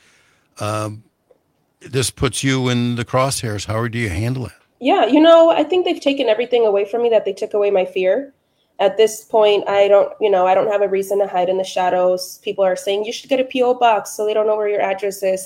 this puts you in the crosshairs. How do you handle it? Yeah, I think they've taken everything away from me, that they took away my fear. At this point, I don't have a reason to hide in the shadows. People are saying you should get a P.O. box so they don't know where your address is.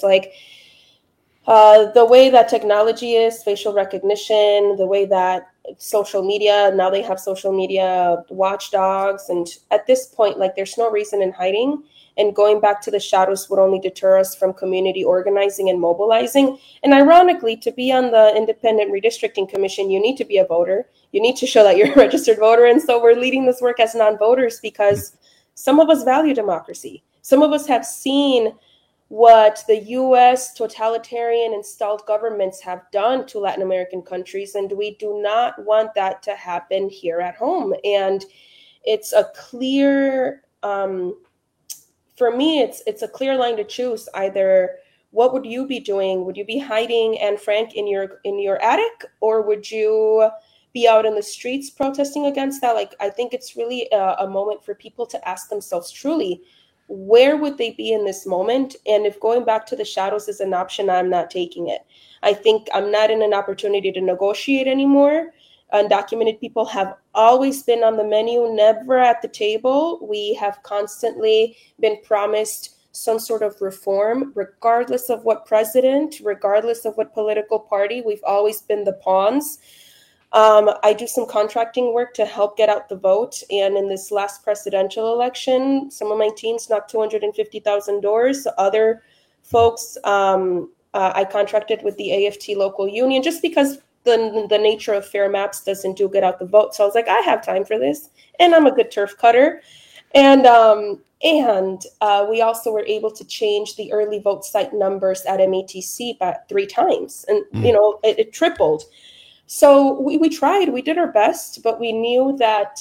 The way that technology is, facial recognition, the way that social media, now they have social media watchdogs. And at this point, there's no reason in hiding. And going back to the shadows would only deter us from community organizing and mobilizing. And ironically, to be on the Independent Redistricting Commission, you need to be a voter. You need to show that you're a registered voter. And so we're leading this work as non-voters because some of us value democracy. Some of us have seen what the U.S. totalitarian installed governments have done to Latin American countries, and we do not want that to happen here at home. And it's a clear, for me, it's a clear line to choose. Either what would you be doing? Would you be hiding Anne Frank in your attic, or would you be out in the streets protesting against that? I think it's really a moment for people to ask themselves truly, where would they be in this moment? And if going back to the shadows is an option, I'm not taking it. I think I'm not in an opportunity to negotiate anymore. Undocumented people have always been on the menu, never at the table. We have constantly been promised some sort of reform, regardless of what president, regardless of what political party. We've always been the pawns. I do some contracting work to help get out the vote. And in this last presidential election, some of my teams knocked 250,000 doors. Other folks, I contracted with the AFT local union just because the nature of Fair Maps doesn't do get out the vote. So I was like, I have time for this. And I'm a good turf cutter. And we also were able to change the early vote site numbers at MATC by 3 times. And, it tripled. So we tried, we did our best, but we knew that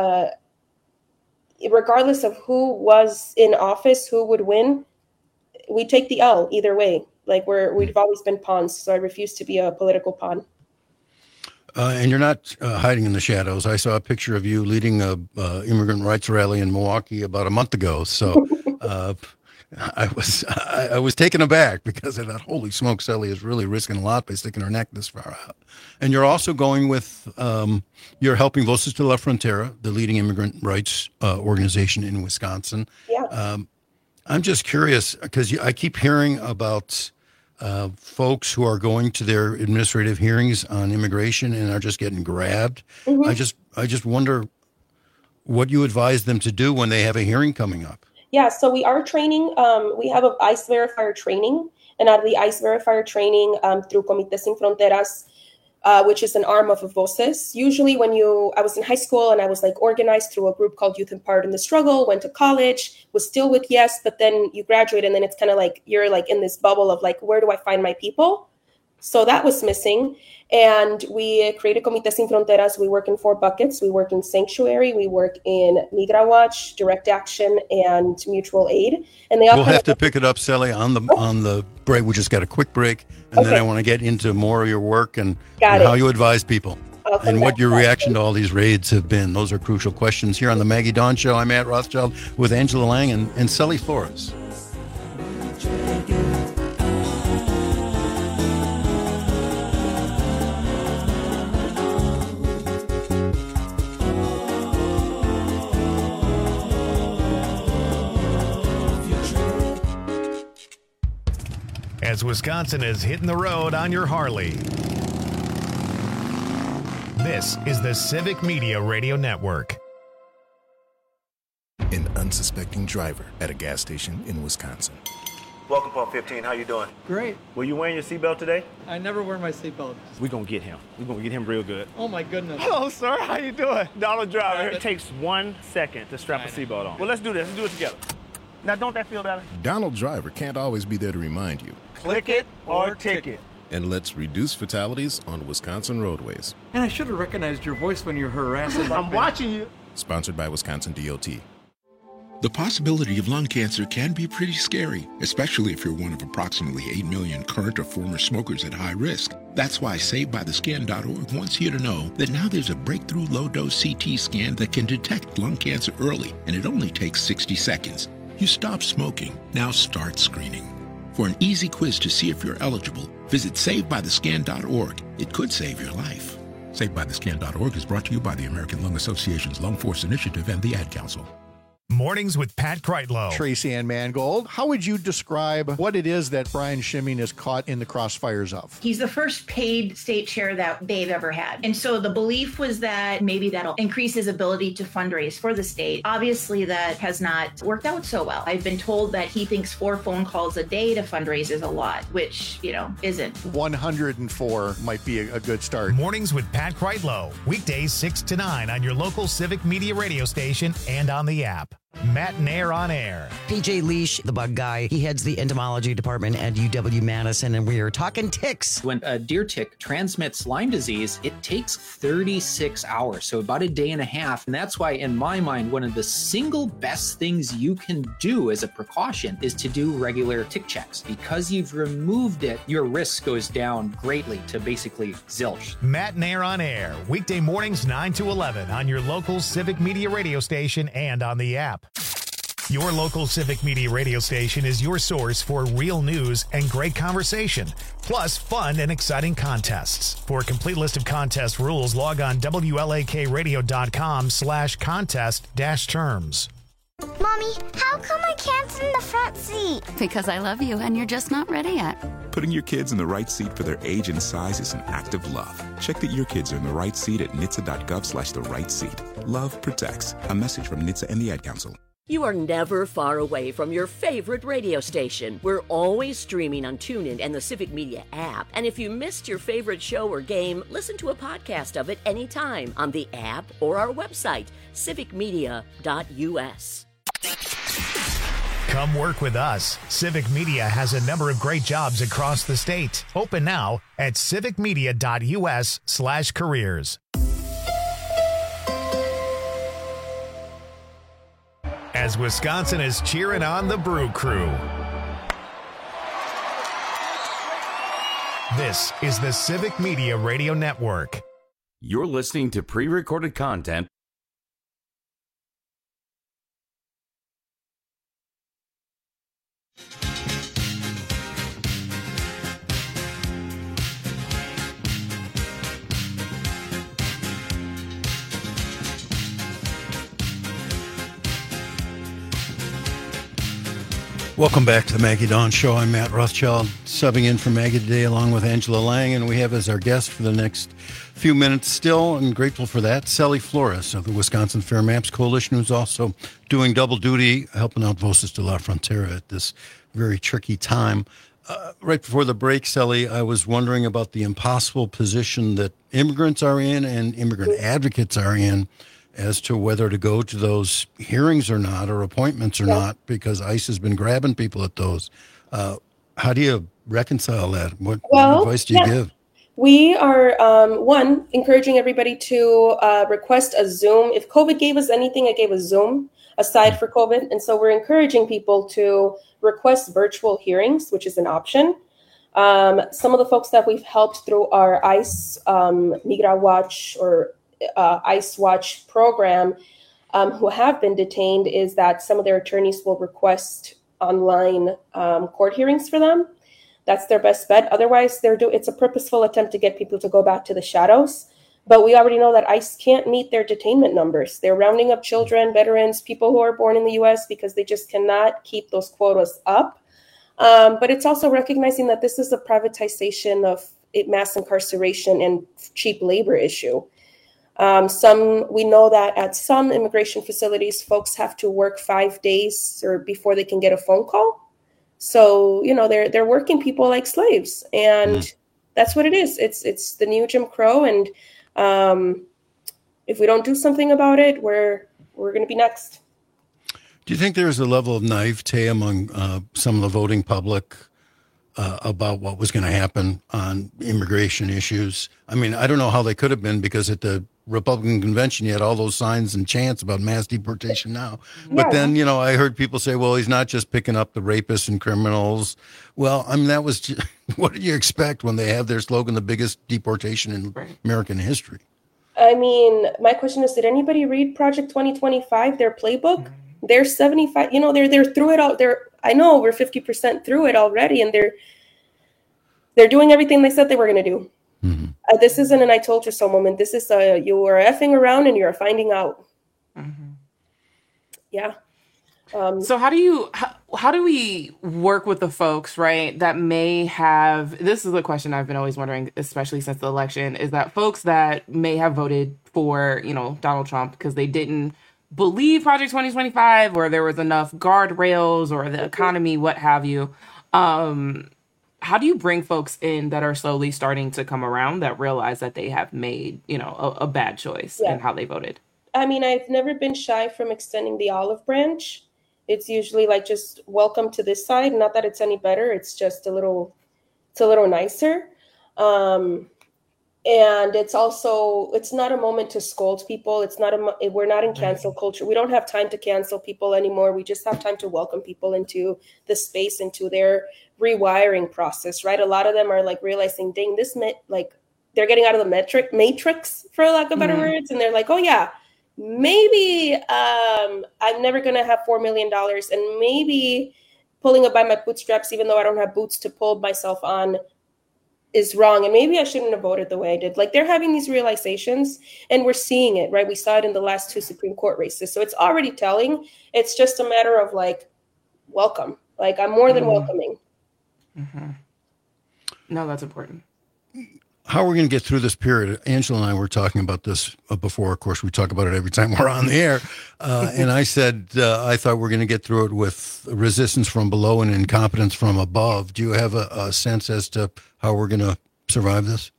regardless of who was in office, who would win, we take the L either way. We've always been pawns, so I refuse to be a political pawn. And you're not hiding in the shadows. I saw a picture of you leading a immigrant rights rally in Milwaukee about a month ago. So I was taken aback because I thought, holy smokes, Celly is really risking a lot by sticking her neck this far out. And you're also going with, you're helping Voces de la Frontera, the leading immigrant rights organization in Wisconsin. Yeah. I'm just curious because I keep hearing about folks who are going to their administrative hearings on immigration and are just getting grabbed. Mm-hmm. I just wonder what you advise them to do when they have a hearing coming up. Yeah, so we are training. We have an ICE verifier training, and out of the ICE verifier training through Comité Sin Fronteras, which is an arm of Voces. Usually I was in high school and I was organized through a group called Youth Empowered in the Struggle, went to college, was still with YES, but then you graduate and then it's kind of you're in this bubble of where do I find my people? So that was missing. And we created Comité Sin Fronteras. We work in 4 buckets. We work in Sanctuary, we work in Migra Watch, Direct Action, and Mutual Aid. And they all we'll have to pick it up, Celly, on the break. We just got a quick break, and then I want to get into more of your work and how you advise people. And what your reaction to all these raids have been. Those are crucial questions here on the Maggie Dawn Show. I'm Matt Rothschild with Angela Lang and Celly Flores. as Wisconsin is hitting the road on your Harley. This is the Civic Media Radio Network. An unsuspecting driver at a gas station in Wisconsin. Welcome, Pump 15. How you doing? Great. Were you wearing your seatbelt today? I never wear my seatbelt. We're going to get him. We're going to get him real good. Oh, my goodness. Hello, sir. How you doing? Donald Driver. It takes 1 second to strap a seatbelt on. Well, let's do this. Let's do it together. Now, don't that feel better? Donald Driver can't always be there to remind you. Click it or ticket. And let's reduce fatalities on Wisconsin roadways. And I should have recognized your voice when you're harassing. I'm watching you. Sponsored by Wisconsin DOT. The possibility of lung cancer can be pretty scary, especially if you're one of approximately 8 million current or former smokers at high risk. That's why SaveByTheScan.org wants you to know that now there's a breakthrough low-dose CT scan that can detect lung cancer early, and it only takes 60 seconds. You stop smoking, now start screening. For an easy quiz to see if you're eligible, visit SaveByTheScan.org. It could save your life. SaveByTheScan.org is brought to you by the American Lung Association's Lung Force Initiative and the Ad Council. Mornings with Pat Kreitlow. Tracy Ann Mangold, how would you describe what it is that Brian Schimming is caught in the crossfires of? He's the first paid state chair that they've ever had. And so the belief was that maybe that'll increase his ability to fundraise for the state. Obviously, that has not worked out so well. I've been told that he thinks 4 phone calls a day to fundraise is a lot, which, isn't. 104 might be a good start. Mornings with Pat Kreitlow. Weekdays 6 to 9 on your local Civic Media radio station and on the app. Matt and Air on Air. PJ Leash, the bug guy, he heads the entomology department at UW-Madison, and we are talking ticks. When a deer tick transmits Lyme disease, it takes 36 hours, so about a day and a half. And that's why, in my mind, one of the single best things you can do as a precaution is to do regular tick checks. Because you've removed it, your risk goes down greatly to basically zilch. Matt and Air on Air. Weekday mornings 9 to 11 on your local Civic Media radio station and on the app. Your local Civic Media radio station is your source for real news and great conversation, plus fun and exciting contests. For a complete list of contest rules, log on WLAKradio.com/contest-terms. Mommy, how come I can't sit in the front seat? Because I love you and you're just not ready yet. Putting your kids in the right seat for their age and size is an act of love. Check that your kids are in the right seat at NHTSA.gov/the-right-seat. Love protects. A message from NHTSA and the Ad Council. You are never far away from your favorite radio station. We're always streaming on TuneIn and the Civic Media app. And if you missed your favorite show or game, listen to a podcast of it anytime on the app or our website, civicmedia.us. Come work with us. Civic Media has a number of great jobs across the state. Open now at civicmedia.us/careers. As Wisconsin is cheering on the Brew Crew. This is the Civic Media Radio Network. You're listening to pre-recorded content. Welcome back to the Maggie Dawn Show. I'm Matt Rothschild, subbing in for Maggie today along with Angela Lang, and we have as our guest for the next few minutes still, and grateful for that, Sally Flores of the Wisconsin Fair Maps Coalition, who's also doing double duty, helping out Voces de la Frontera at this very tricky time. Right before the break, Sally, I was wondering about the impossible position that immigrants are in and immigrant advocates are in as to whether to go to those hearings or not, or appointments or not, because ICE has been grabbing people at those. How do you reconcile that? What advice do you give? We are, encouraging everybody to request a Zoom. If COVID gave us anything, it gave us Zoom aside for COVID. And so we're encouraging people to request virtual hearings, which is an option. Some of the folks that we've helped through our ICE Migra Watch or ICE Watch program who have been detained is that some of their attorneys will request online court hearings for them. That's their best bet. Otherwise, it's a purposeful attempt to get people to go back to the shadows. But we already know that ICE can't meet their detainment numbers. They're rounding up children, veterans, people who are born in the U.S. because they just cannot keep those quotas up. But it's also recognizing that this is a privatization of mass incarceration and cheap labor issue. We know that at some immigration facilities, folks have to work 5 days or before they can get a phone call. So, they're working people like slaves, and that's what it is. It's the new Jim Crow. And if we don't do something about it, we're going to be next. Do you think there's a level of naivete among some of the voting public about what was going to happen on immigration issues? I mean, I don't know how they could have been, because at the Republican convention, you had all those signs and chants about mass deportation now. But then, I heard people say, well, he's not just picking up the rapists and criminals. Well, I mean, that was just, what do you expect when they have their slogan, the biggest deportation in American history? I mean, my question is, did anybody read Project 2025, their playbook? They're 75, they're through it all. I know we're 50% through it already, and they're doing everything they said they were going to do. This isn't an I told you so moment. This is you are effing around and you're finding out. Yeah. So how do we work with the folks, right, that may have, this is a question I've been always wondering, especially since the election, is that folks that may have voted for, Donald Trump because they didn't believe Project 2025, or there was enough guardrails, or the economy, what have you. How do you bring folks in that are slowly starting to come around, that realize that they have made, a bad choice in how they voted? I mean, I've never been shy from extending the olive branch. It's usually like, just welcome to this side. Not that it's any better. It's just a little nicer. And it's not a moment to scold people. We're not in cancel culture. We don't have time to cancel people anymore. We just have time to welcome people into the space, into their rewiring process, right? A lot of them are like realizing, dang, they're getting out of the matrix, for lack of better words. And they're like, oh yeah, maybe I'm never going to have $4 million, and maybe pulling up by my bootstraps, even though I don't have boots to pull myself on, is wrong. And maybe I shouldn't have voted the way I did. Like, they're having these realizations, and we're seeing it, right? We saw it in the last 2 Supreme Court races. So it's already telling. It's just a matter of welcome. I'm more than welcoming. No, that's important. How are we going to get through this period? Angela and I were talking about this before. Of course, we talk about it every time we're on the air. And I said, I thought we're going to get through it with resistance from below and incompetence from above. Do you have a sense as to how we're going to survive this?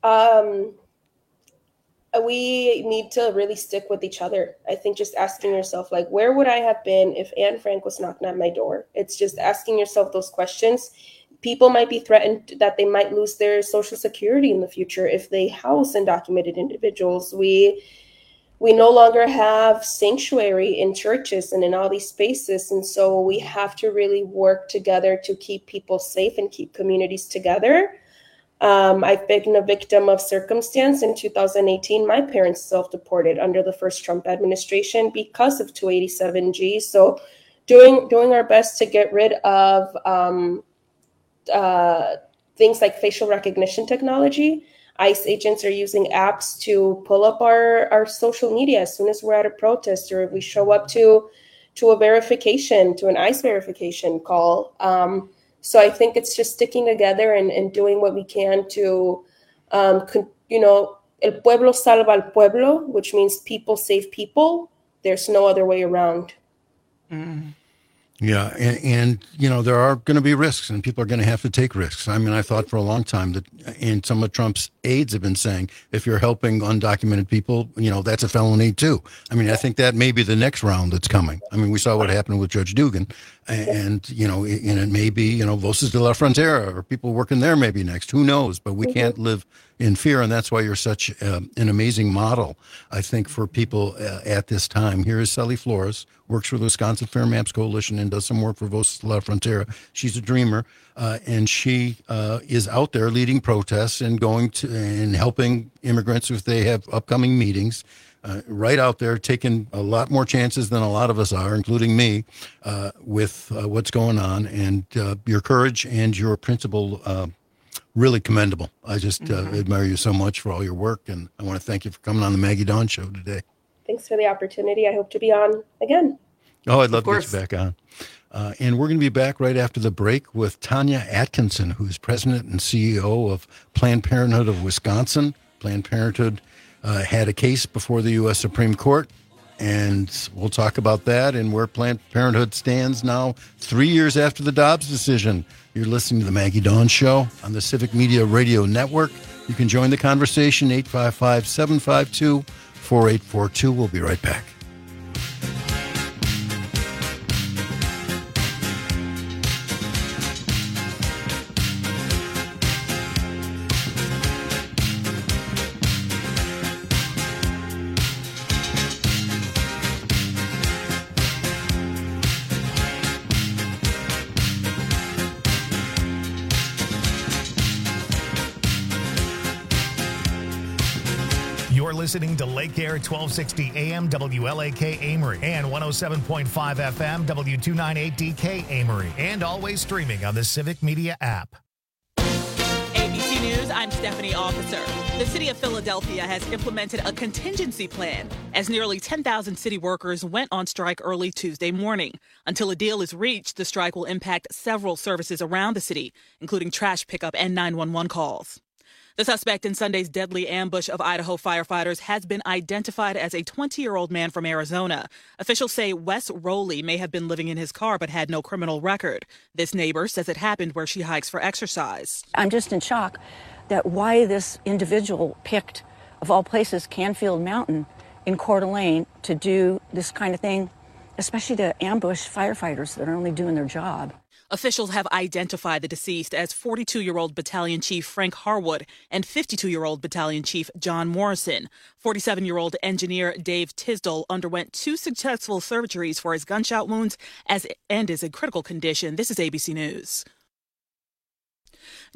We need to really stick with each other. I think just asking yourself, where would I have been if Anne Frank was knocking at my door? It's just asking yourself those questions. People might be threatened that they might lose their Social Security in the future if they house undocumented individuals. We no longer have sanctuary in churches and in all these spaces. And so we have to really work together to keep people safe and keep communities together. I've been a victim of circumstance. In 2018, my parents self-deported under the first Trump administration because of 287G. So doing our best to get rid of things like facial recognition technology. ICE agents are using apps to pull up our social media as soon as we're at a protest, or if we show up to a verification, to an ICE verification call. So I think it's just sticking together and doing what we can to, el pueblo salva al pueblo, which means people save people. There's no other way around. Yeah, and there are going to be risks, and people are going to have to take risks. I mean, I thought for a long time that, and some of Trump's aides have been saying, if you're helping undocumented people, that's a felony too. I mean, I think that may be the next round that's coming. I mean, we saw what happened with Judge Dugan, and it may be, Voces de la Frontera, or people working there maybe next. Who knows? But we can't live in fear, and that's why you're such an amazing model, I think, for people at this time. Here is Sally Flores, works for the Wisconsin Fair Maps Coalition and does some work for Voces de la Frontera. She's a dreamer, and she is out there leading protests and going to and helping immigrants if they have upcoming meetings. Right out there, taking a lot more chances than a lot of us are, including me, with what's going on. And your courage and your principle, really commendable. I just admire you so much for all your work, and I want to thank you for coming on the Maggie Dawn Show today. Thanks for the opportunity. I hope to be on again. Oh, I'd love to get you back on. And we're going to be back right after the break with Tanya Atkinson, who's president and CEO of Planned Parenthood of Wisconsin. Planned Parenthood had a case before the U.S. Supreme Court, and we'll talk about that and where Planned Parenthood stands now 3 years after the Dobbs decision. You're listening to the Maggie Dawn Show on the Civic Media Radio Network. You can join the conversation, 855-752-4842. We'll be right back. Listening to Lake Air 1260 AM WLAK Amory and 107.5 FM W298DK Amory, and always streaming on the Civic Media app. ABC News, I'm Stephanie Officer. The city of Philadelphia has implemented a contingency plan as nearly 10,000 city workers went on strike early Tuesday morning. Until a deal is reached, the strike will impact several services around the city, including trash pickup and 911 calls. The suspect in Sunday's deadly ambush of Idaho firefighters has been identified as a 20-year-old man from Arizona. Officials say Wes Rowley may have been living in his car but had no criminal record. This neighbor says it happened where she hikes for exercise. I'm just in shock that why this individual picked, of all places, Canfield Mountain in Coeur d'Alene to do this kind of thing, especially to ambush firefighters that are only doing their job. Officials have identified the deceased as 42-year-old Battalion Chief Frank Harwood and 52-year-old Battalion Chief John Morrison. 47-year-old engineer Dave Tisdall underwent 2 successful surgeries for his gunshot wounds and is in critical condition. This is ABC News.